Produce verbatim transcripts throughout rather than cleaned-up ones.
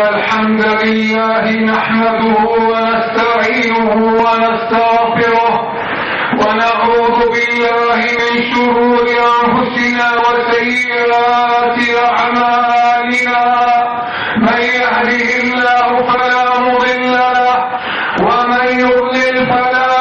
الحمد لله نحمده ونستعينه ونستغفره ونعوذ بالله من شرور أنفسنا وسيئات أعمالنا. من يهده الله فلا مضل له ومن يضلل فلا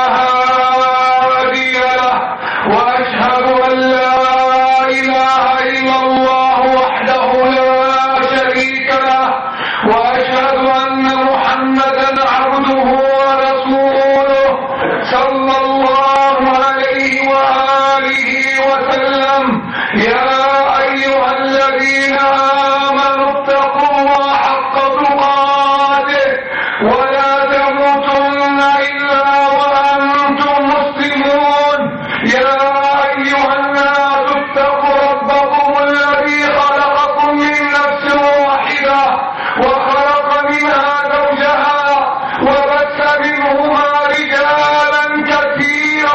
هادي له، وأشهد أن لا إله إلا الله وحده لا شريك له، وأشهد أن محمدا عبده ورسوله صلى الله عليه وآله وسلم. يا أيها الذين آمنوا اتقوا الله حق تقاته ولا تموتن إلا وأنتم مسلمون. يا أيها الناس اتقوا ربكم الذي خلقكم من نفس واحدة وخلق منها زوجها وبث منهما رجالا كثيرا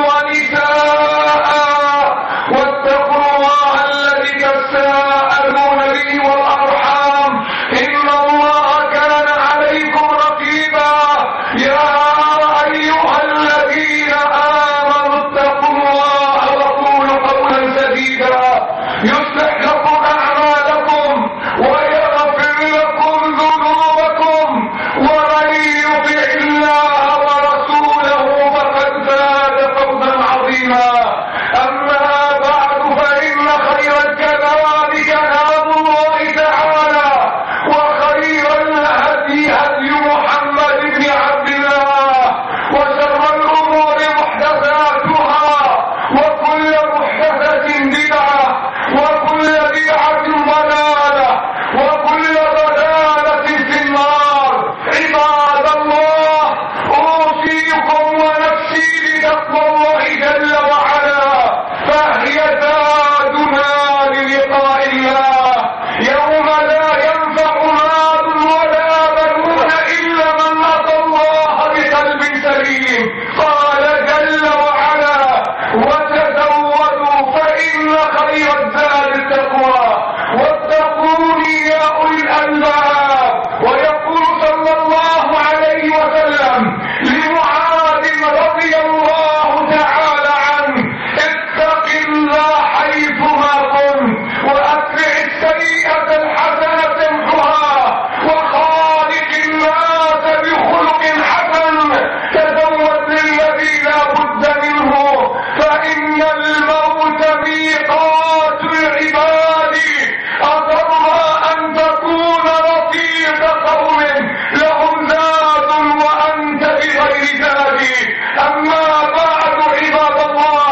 ونساء، واتقوا الله الذي تساءلون به والأرحام إن الله كان عليكم رقيبا. يا أيها الذين آمنوا اتقوا الله وقولوا قولا سديدا يصلح لكم أعمالكم ويغفر لكم ذنوبكم، ومن يطع الله ورسوله فقد فاز فوزا عظيما. أما بعد فإن خير الكلام كلام الله تعالى، وخير الهدي هدي محمد بن عبد الله، وشر الأمور محدثاتها، وكل محدثة بدعة، وكل بدعة ضلالة، وكل ضلالة في النار. عباد الله، أوصيكم ونفسي بتقوى الله جل وعلا، فهي زادنا للقاء الله يوم لا ينفع مال ولا بنون إلا من أتى الله بقلب سليم. قال جل وعلا: وتزودوا فإن خير الزاد التقوى واتقوني يا أولي الألباب. ويقول صلى الله عليه وسلم لمعاذ رضي الله تعالى عنه: اتق الله حيثما كنت وأتبع السيئة الحسنة تمحها وخالق الناس بخلق حسن. تزود للذي لا بد منه فإن الموت ميقات العباد. أترضى أن تكون رفيق قوم لهم زاد وأنت بغير زاد؟ أما بعد عباد الله،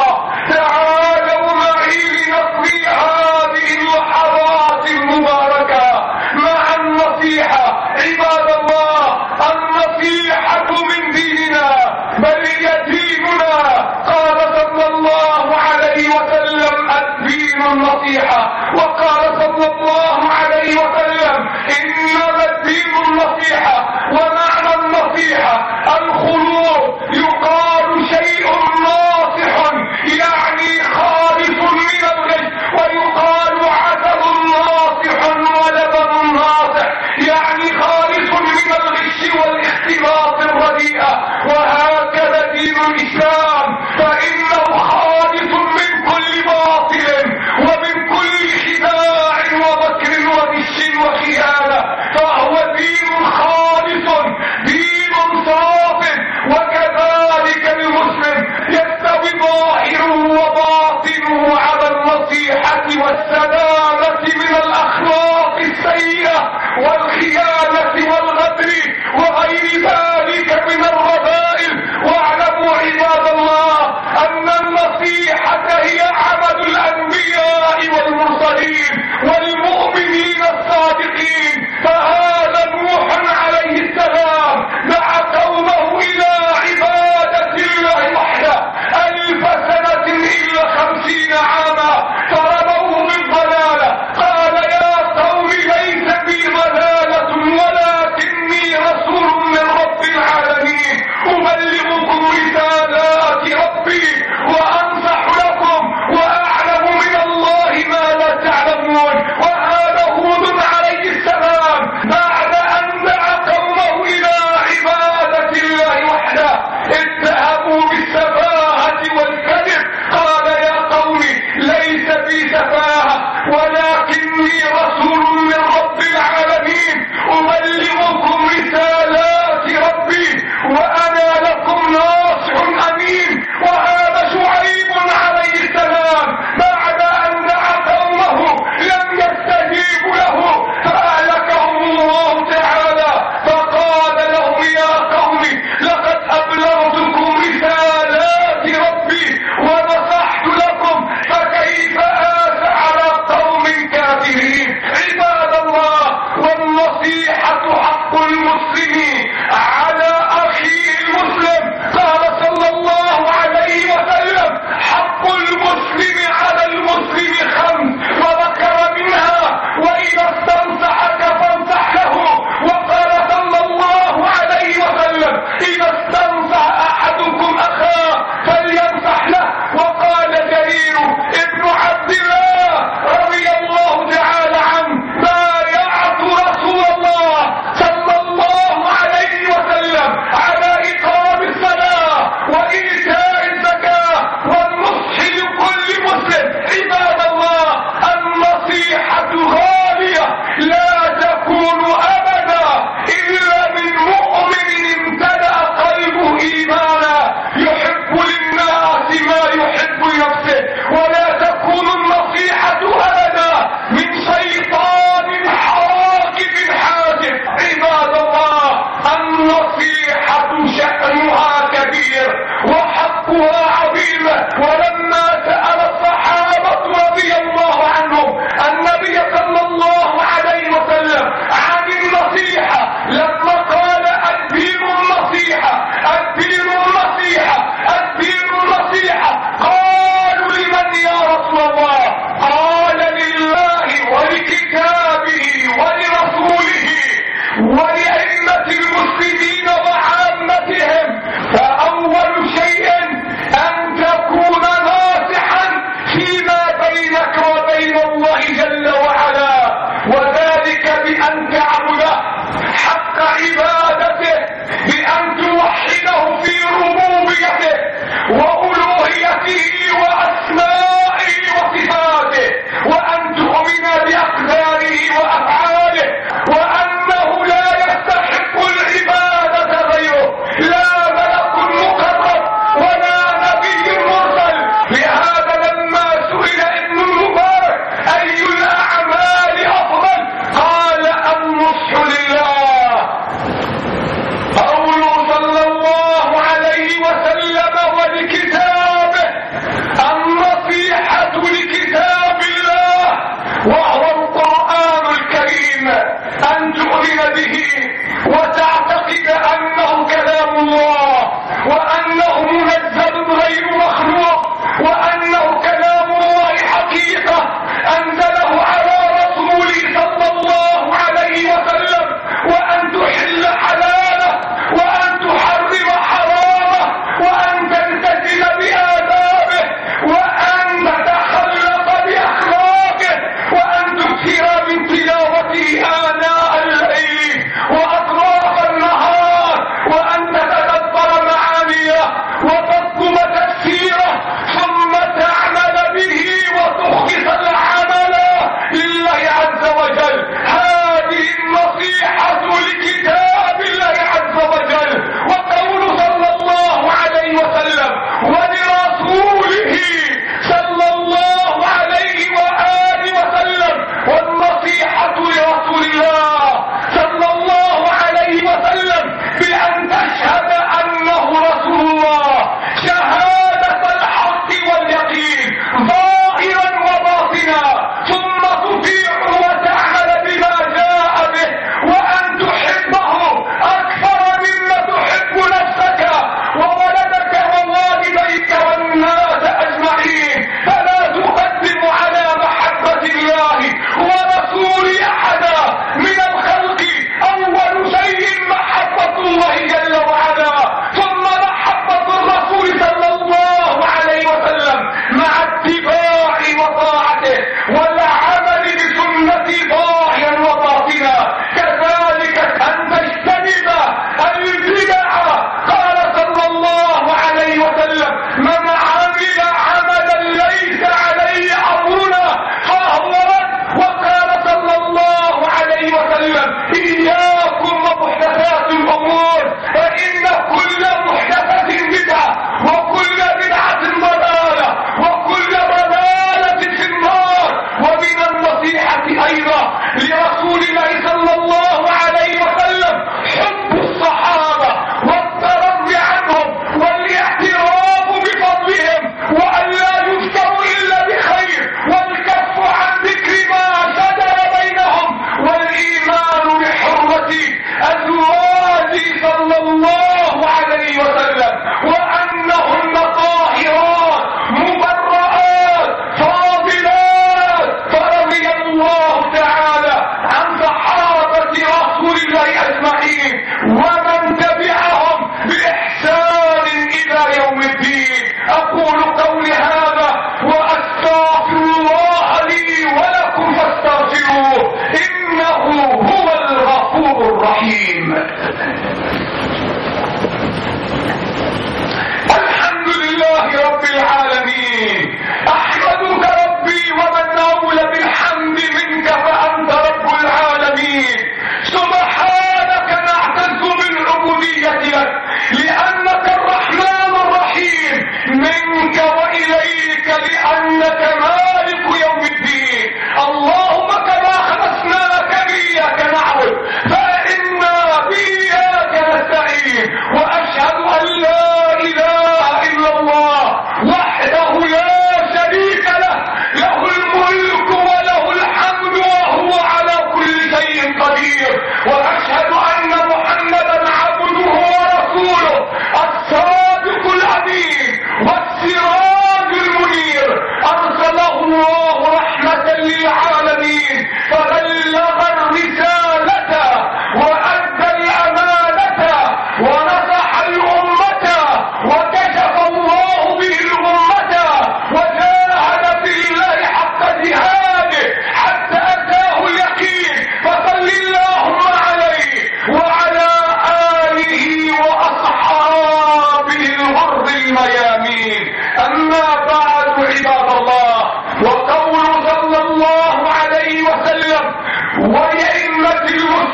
تعالوا معي لنقضي هذه اللحظات المباركة مع النصيحة. عباد الله، النصيحة من ديننا بل هي ديننا. قال صلى الله عليه وسلم: الدين النصيحة. وقال صلى الله عليه وسلم: إنما الدين النصيحة. ومعنى النصيحة الخلوص. يقال شيء ناصح يعني خالص من الغش، ويقال عسل ناصح ولبن ناصح يعني خالص من الغش والاختلاط الرديئة. وهكذا دين الإسلام، فإنه خالص من كل باطل ومن كل خداع ومكر وغش وخيانة، فهو دين خالص، دين صاف. وكذلك المسلم يستوي ظاهره وباطنه على النصيحة والسلامة من الأخلاق السيئة والخيانة والغدر وغير ذلك من الرذائل. واعلموا عباد الله أن النصيحة هي عمل الأنبياء والمرسلين والمؤمنين الصادقين. فهذا نوح عليه السلام دعا قومه إلى عبادة الله وحده ألف سنة إلا خمسين عاما، فرموه بالضلالة. قال: يا قوم ليس بي ضلالة ولكني رسول من رب العالمين، أبلغكم رسالات ربي وأنصح لكم وأعلم من الله ما لا تعلمون. بأن تعبده حق عبادته، بأن توحده في ربوبيته وألوهيته وأسمائه وصفاته، وأن تؤمن بأقداره وأفعاله، وأنه لا يستحق العبادة غيره، لا ملك مقرب ولا نبي مرسل. لهذا لما سئل ابن المبارك أي الأعمال أفضل قال أن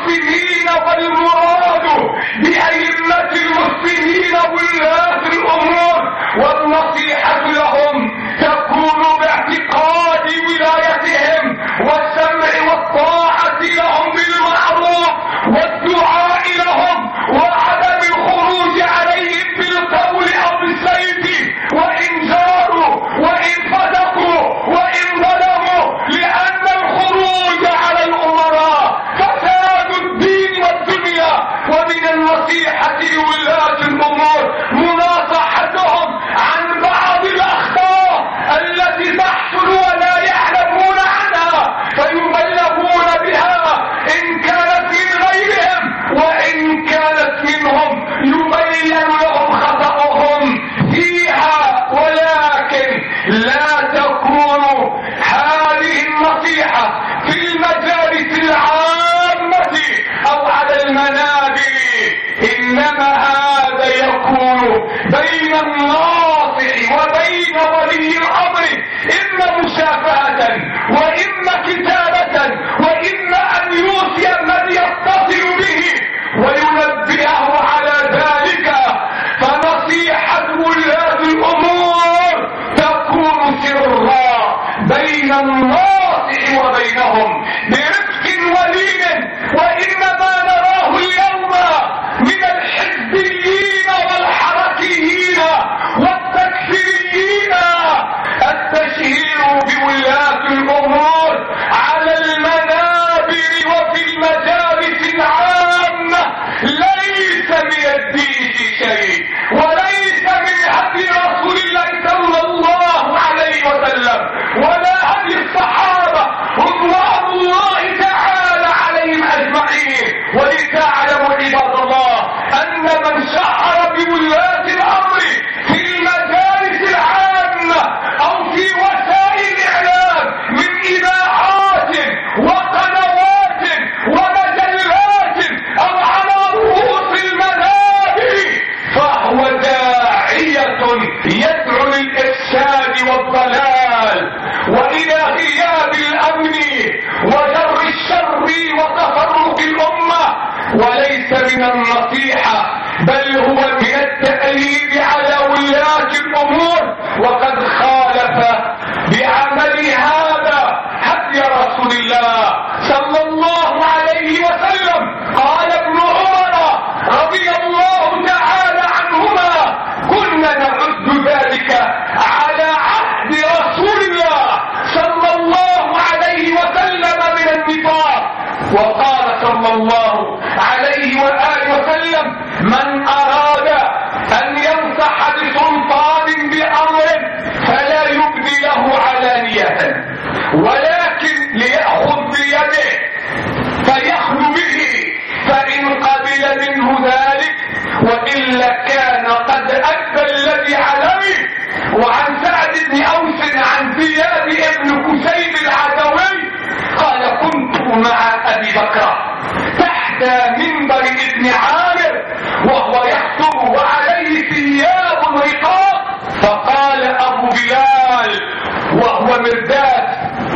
المسلمين، والمراد بأئمة المسلمين ولاة الأمور والنصيحة لهم تكون باعتقاد ولايتهم والسمع والطاعة لهم بالمعروف والدعاء لهم وعدم الخروج عليهم بالقول أو بالسيف، وإن جاروا وإن صدقوا وإن ظلموا، لأن الخروج على الأمراء فساد الدين والدنيا. ومن النصيحة لولاة الأمور مناصحتهم عن بعض الأخطاء التي تحصل ولا يعلمون عنها فيبلغون بها، إن كانت من غيرهم وإن كانت منهم يبين لهم خطأهم فيها. ولكن لا تكون هذه النصيحة في المجالس العامة أو على المنابر، إنما هذا يكون بين الناصح وبين ولي الأمر، إما مشافهة وإما كتابة وإما أن يوصي من يتصل به وينبهه على ذلك. فنصيحة ولاة الأمور تكون سرا بين الناصح وبينهم برفق ولين. وإنما نراه اليوم من الحزبيين والحركيين والتكفيريين التشهير بولاة الأمور على المنابر وفي المجالس العامة ليس من الدين شيء، وليس من هدي رسول الله صلى الله عليه وسلم ولا هدي الصحابة رضوان الله تعالى عليهم أجمعين. ولتعلموا عباد الله أن من شعر بولاة الأمر في المجالس العامة أو في وسائل الإعلام من إذاعات وقنوات ومجلات أو على رؤوس المنابر فهو داعية يدعو للإفساد والضلال وإلى غياب الأمن وجر الشر وتفرق الأمة، وليس من النصيحة بل هو من التأليف على ولاة الأمور. وقد خالف بعمل هذا هدي رسول الله صلى الله عليه وسلم. قال ابن عمر رضي الله تعالى عنهما: كنا نعد ذلك على عهد رسول الله صلى الله عليه وسلم من النفاق. وقال صلى الله عليه وآله وسلم: من أراد أن ينصح بسلطان بأمر فلا يبدي له علانية، ولكن ليأخذ بيده فيخلو به، فإن قبل منه ذلك وإلا كان قد أدى الذي عليه. وعن سعد بن أوس عن زياد بن كسيب العدوي قال: كنت مع أبي بكر تحت منبر ابن عامر وهو يخطب وعليه ثياب رقاق، فقال أبو بلال وهو مرداد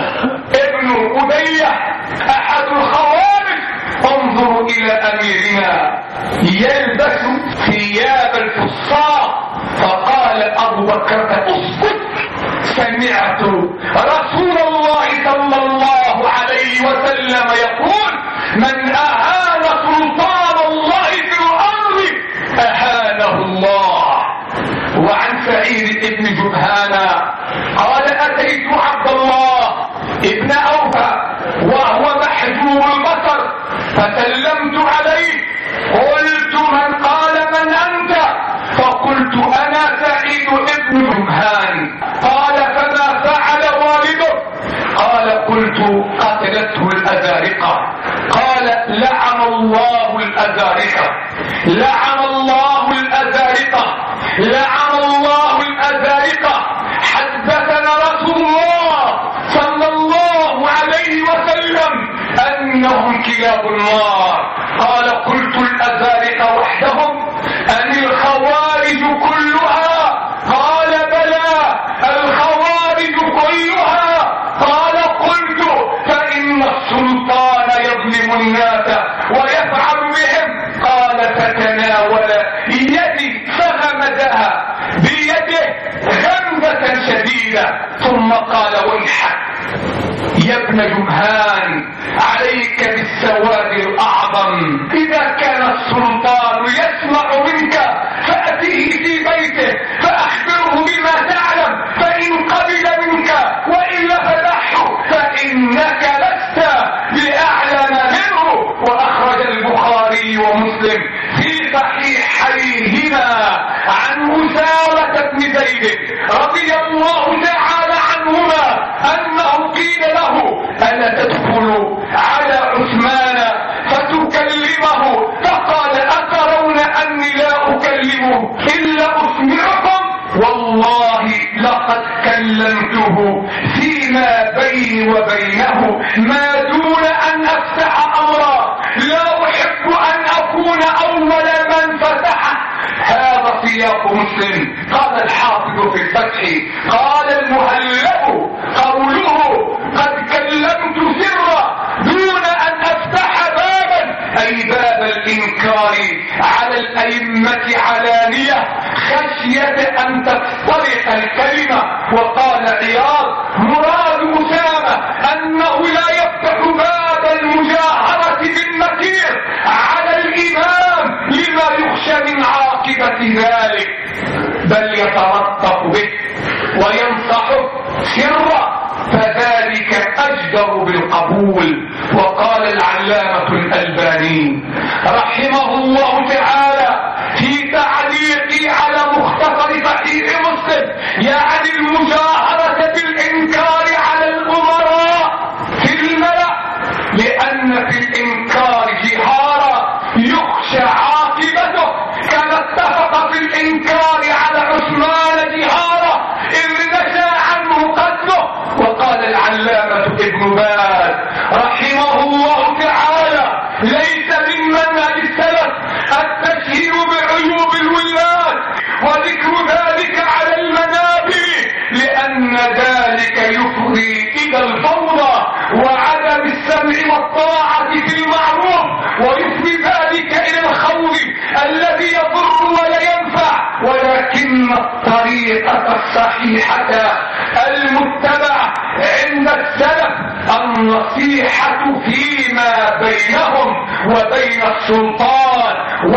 ابن أبية أحد الخوارج: انظروا إلى أميرنا يلبس ثياب الفصاح. فقال أبو بكر: اسكت، سمعت رسول الله صلى الله عليه وسلم يقول: من أهان سلطان الله في الأرض أهانه الله. وعن سعيد بن جبهان قال: أتيت عبد الله ابن أوفى وهو محجوب البصر فسلمت عليه، قلت: من قال من أنت؟ فقلت: أنا سعيد ابن جبهان. قال: فما فعل والده؟ قال: قلت: قتلته الأزارقة. قال: لعن الله الأزارقة، لعن الله الأزارقة، لعن الله الأزارقة. حدثنا رسول الله صلى الله عليه وسلم أنهم كلاب النار. قال: قلت: الأزارقة وحدهم أم الخوارج كلها؟ قال: بلى، الخوارج كلها. قال: قلت: فإن السلطان يظلم الناس قليلا ثم قال ويحك يا ابن جمهان عليك بالسواد الأعظم، إذا كان السلطان يسمع منك فأتيه في بيته فأخبره بما تعلم، فإن قبل منك وإلا فدحه فإنك لست بأعلم منه. وأخرج البخاري ومسلم في صحيحيهما عن أسامة بن زيد رضي الله تعالى عنهما أنه قيل له ألا تدخل على عثمان فتكلمه؟ فقال أترون أني لا أكلمه إلا أسمعكم؟ والله لقد كلمته فيما بيني وبينه ما دون أن أفتح أمرا لا أحب أن أكون أول من فتحه. هذا سياق مسلم. قال الحافظ في الفتح قال المهلب قوله قد كلمت سرا دون أن أفتح بابا، أي باب الإنكار على الأئمة علانية خشية أن تفترق الكلمة. وقال عياض مراد أسامة أنه لا يفتح باب المجاهرة بالنكير على الإمام لما يخشى من عاقبة ذلك، بل يتلطف به وينصحه سرا، فذلك أجدر بالقبول. وقال العلامة الألباني رحمه الله تعالى في تعليقه على مختصر صحيح مسلم يعني المجاهرة بالإنكار على الأمراء في الملأ، لأن في الإنكار جهارا يخشى عاقبته، كما اتفق في الإنكار على عثمان جهارا إذ نشا عنه قتله. وقال العلامة ابن باز رحمه الله تعالى ليس من منهج السلف التشهير بعيوب الولاة وذكر ذلك على المنابر، لأن ذلك يفضي إلى الفوضى وعدم السمع والطاعة في المعروف، ويفضي ذلك إلى الخوض الذي يضر ولا ينفع. ولكن الطريقة الصحيحة المتبعة عند السلف النصيحة فيما بينهم وبين السلطان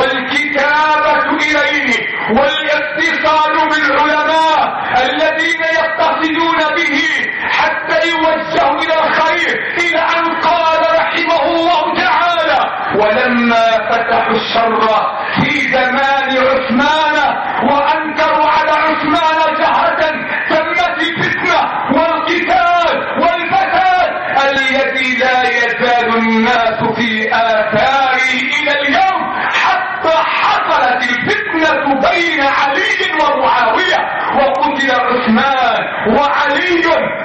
والكتابة إليه والاتصال بالعلماء الذين يتصلون به حتى يوجهوا إلى الخير، إلى أن قال رحمه الله تعالى ولما فتحوا الشر في زمان عثمان وأنكروا على عثمان جهرة تمت الفتنة والقتال والفساد الذي لا يزال الناس في آثاره إلى اليوم، حتى حصلت الفتنة بين علي ومعاوية وقتل عثمان وعلي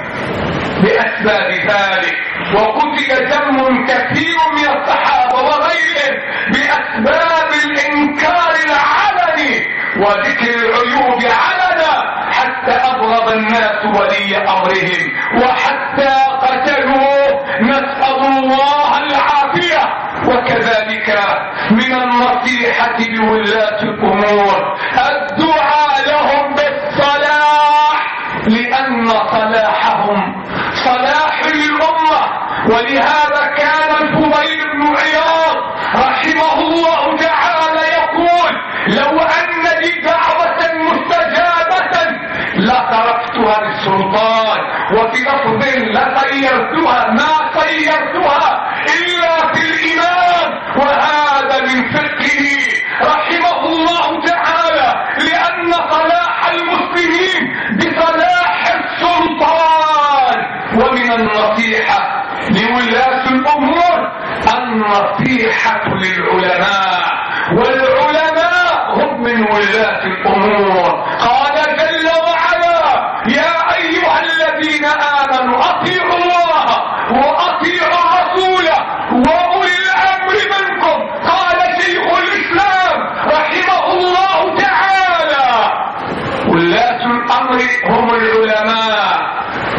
بأسباب ذلك، وقتل جم كثير من الصحابة وغيرهم بأسباب الإنكار العلني وذكر العيوب علنا، حتى أبغض الناس ولي أمرهم وحتى قتلوه، نسأل الله العافية. وكذلك من النصيحة لولاة الأمور الدعاء لهم بالصلاح، لأن صلاحهم صلاح للأمة. ولهذا كان الفضيل بن عياض رحمه الله تعالى يقول لو أن لي دعوة مستجابة لتركتها للسلطان، وفي لفظ لطيرتها ما طيرتها إلا في الإمام. وهذا من فقهه رحمه الله تعالى، لأن صلاح المسلمين بصلاح السلطان. ومن النصيحة لولاة الأمور النصيحة للعلماء، والعلماء هم من ولاة الأمور. قال جل وعلا يا أيها الذين آمنوا أطيعوا الله وأطيعوا الرسول وأولي الأمر منكم. قال شيخ الإسلام رحمه الله تعالى ولاة الأمر هم العلماء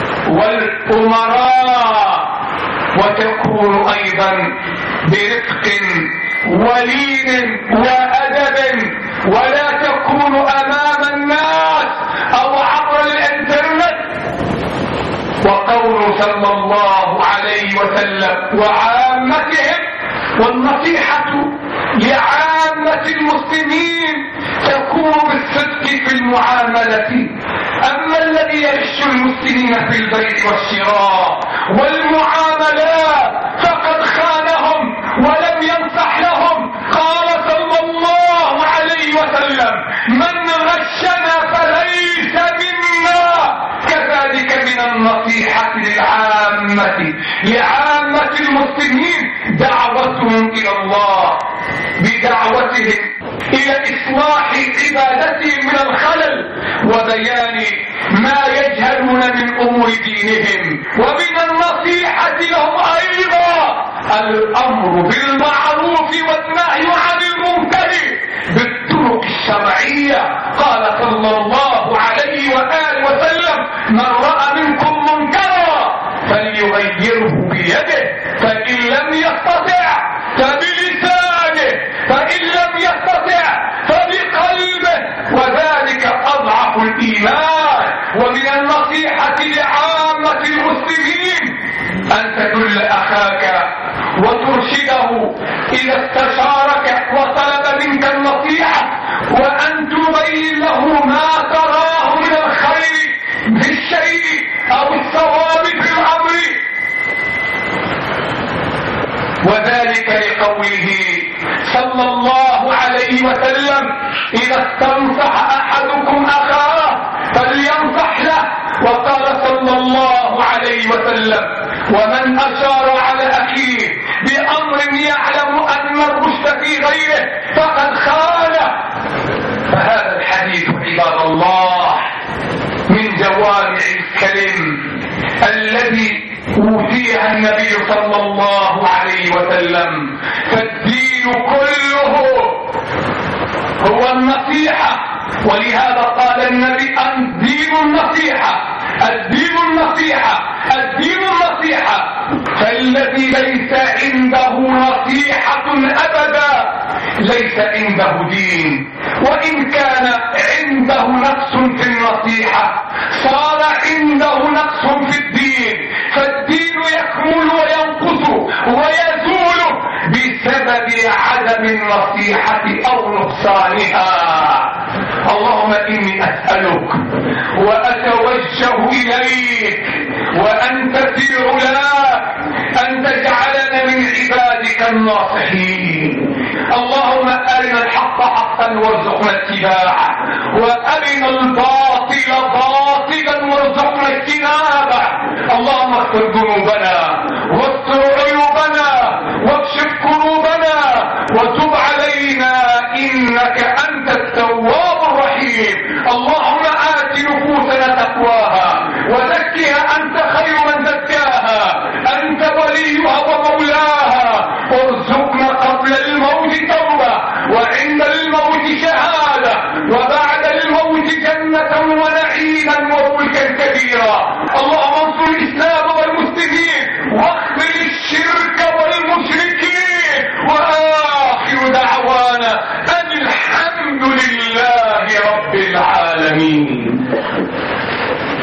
والأمراء، وتكون أيضا برفق ولين وأدب، ولا تكون أمام الناس أو عبر الإنترنت وقول صلى الله عليه وسلم وعامتهم. والنصيحة لعامة المسلمين تكون بالصدق في المعاملة. أما الذي يغش المسلمين في البيع والشراء والمعاملات فقد خانهم ولم ينصح لهم. قال صلى الله عليه وسلم من غشنا فليس منا. كذلك من النصيحة للعامة لعامة المسلمين دعوتهم إلى الله بدعوتهم إلى إصلاح عبادتهم من الخلل وبيان ما يجهلون من أمور دينهم. ومن النصيحة لهم أيضا الأمر بالمعروف والنهي عن المنكر بالطرق الشرعية. قال صلى الله عليه وآله وسلم من رأى منكم منكرا فليغيره بيده فإن لم يستطع فبلسانه فإن لم يستطع فبقلبه وذلك أضعف الإيمان. ومن النصيحة لعامة المسلمين أن تدل أخاك وترشده إذا استشارك وطلب منك النصيحة وأن تبين له ما تراه من الخير في الشيء أو الصواب في الأمر. وذلك لقوله صلى الله عليه وسلم إذا استنصح أحدكم أخاه فلينصح له. وقال صلى الله عليه وسلم ومن أشار على أخيه بأمر يعلم أن الرشد في غيره فقد خانه. فهذا الحديث عباد الله من جوامع الكلم الذي أوتيها النبي صلى الله عليه وسلم. فالدين كله هو النصيحة. ولهذا قال النبي الدين النصيحة الدين النصيحة الدين النصيحة. فالذي ليس عنده نصيحة أبدا ليس عنده دين. وإن كان عنده نقص في النصيحة صار عنده نقص في الدين. فالدين يكمل وينقص ويزول بسبب عدم النصيحة أو نقصانها. اللهم إني أسألك وأتوجه إليك وأنت في علاك أن تجعلنا من عبادك الناصحين. اللهم أرنا الحق حقا وارزقنا اتباعه وأرنا الباطل باطلا وارزقنا اجتنابه. اللهم اغفر ذنوبنا